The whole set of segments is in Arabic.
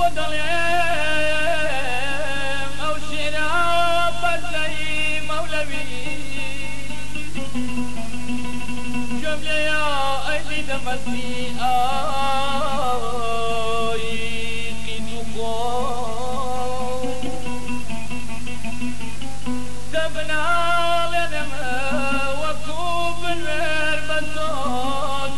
ظلم او شراب زي مولوي جملة يا ايدي دمسي قيتو قوم دبنا لنم وكوب الوير بسوس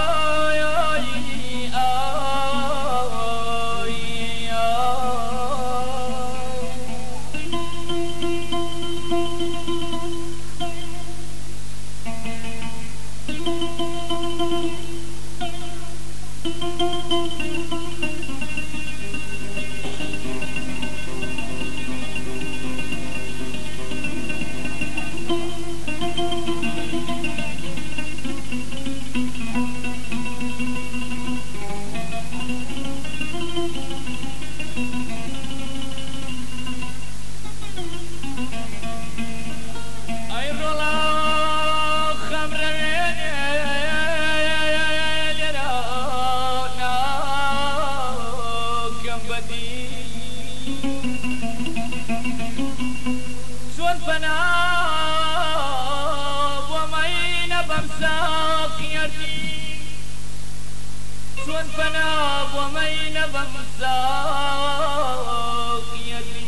فنا ومين بمساق يدي شون فنا ومين بمساق يدي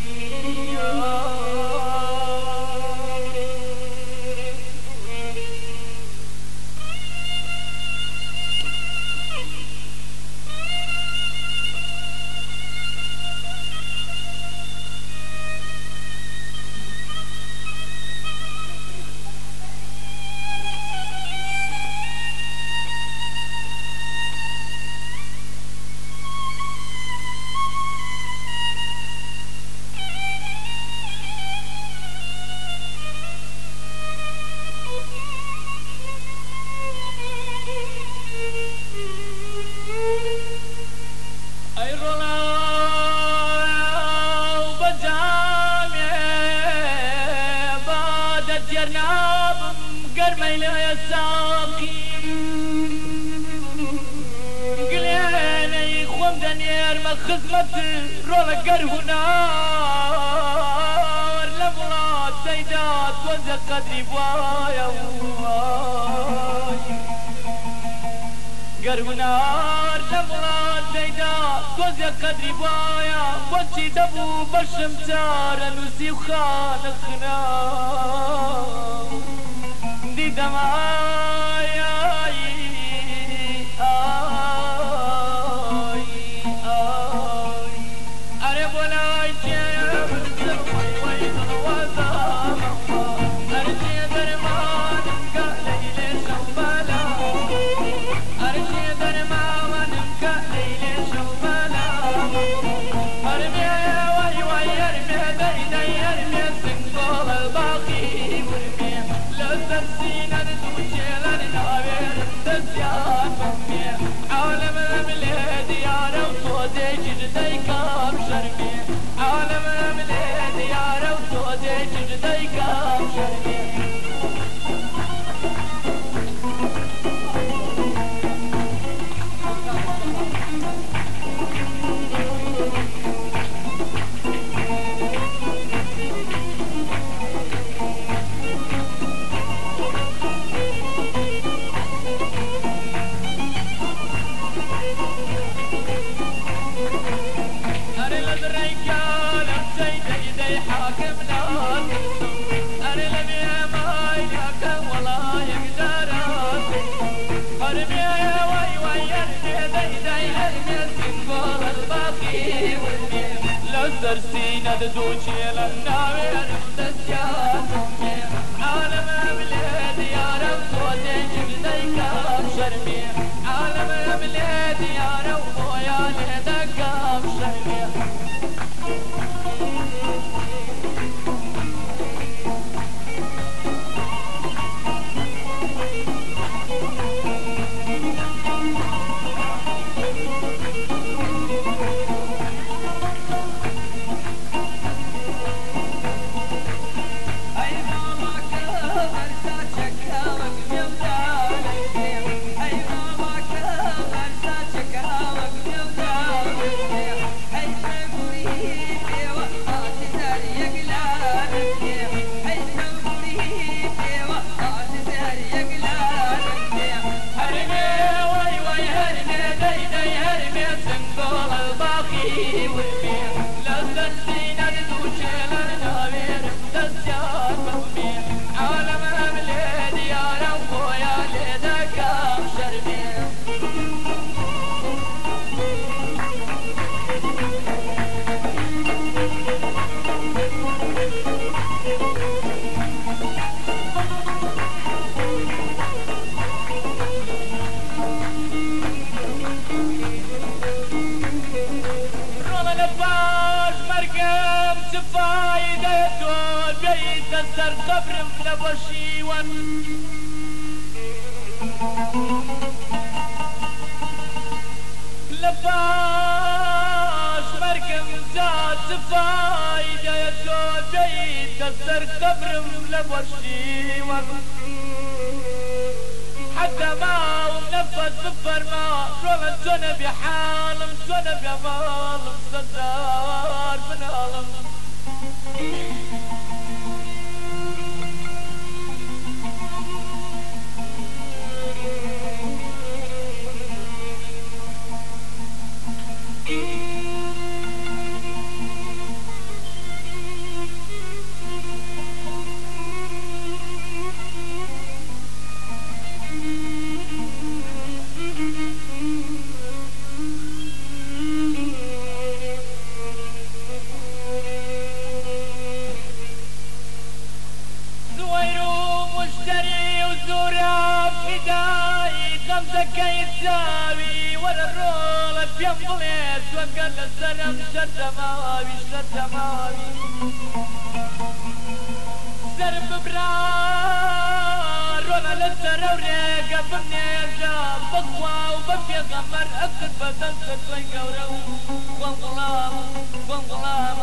خدمت رولا قرهنار لمراد سيدات وزق قدري بوايا قرهنار لمراد سيدات وزق قدري بوايا وانشي دبو بالشمسار نوسي وخان الخنام دي دمايا سرسينا دوشي للناوير تسيان عالم بلاد يا رب صوتي جبديك بشرمي عالم بلاد يا رب ويا لدك بشرمي لباش مرقم شفايدته بيت السر قبر لبشيوان لباش مرقم زاد شفايدته بيت السر قبر لبشيوان حتى ما ونفس بفر ما روما سنة بحالم سنة بمالم صدار من عالم يتساوي ولا الرول بينبليت وقال السلام شتماوي شتماوي سرب برار ولا لسر وريقة بمنيجا بقوى وبفي غمر أكد فتنسد ويقورو والغلام والغلام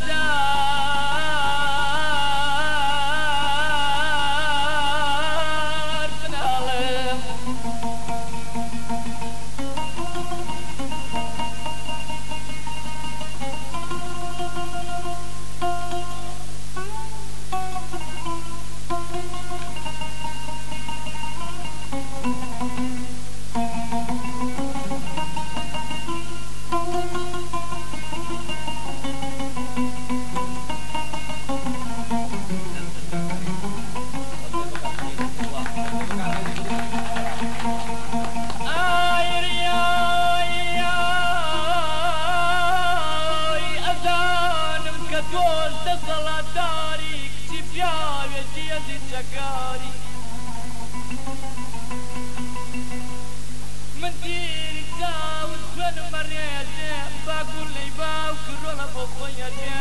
انتزار من عالم من ديري تاوز وين مريتي باقول لي باوكر ولا بخويتي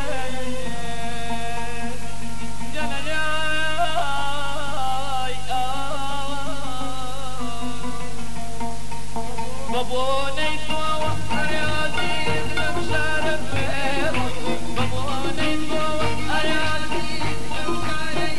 بابوني توا أريادين مشارب بيض بابوني توا أريادين مشارب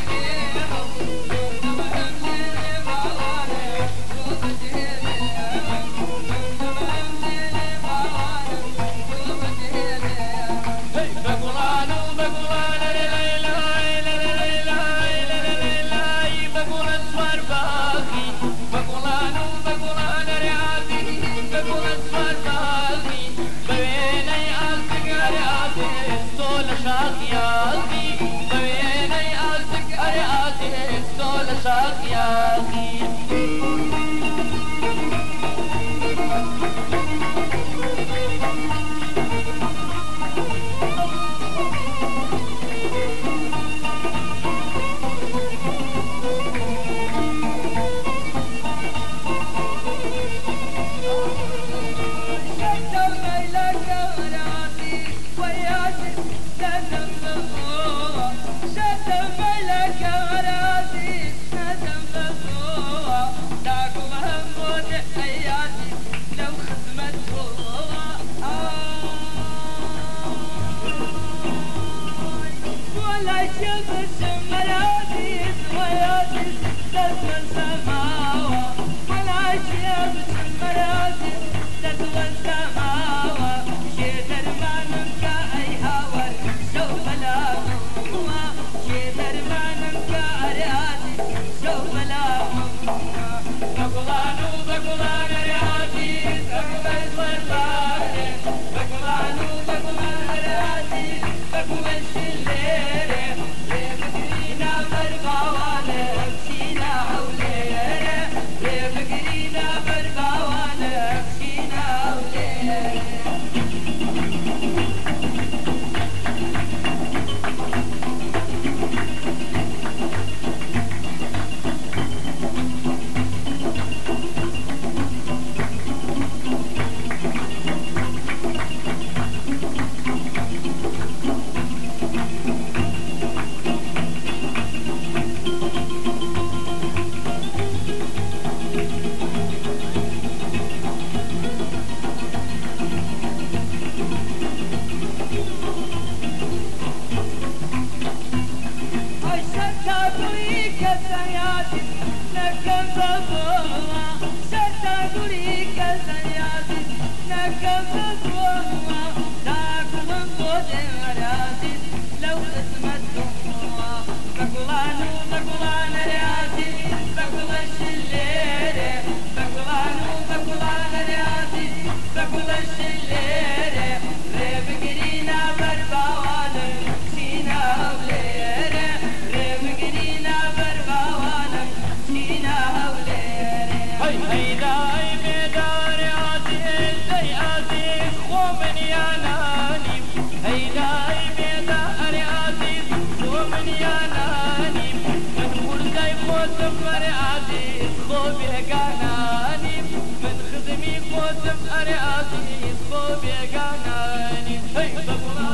من خدمي قوتم أنا عزيز خوبي قاناني هي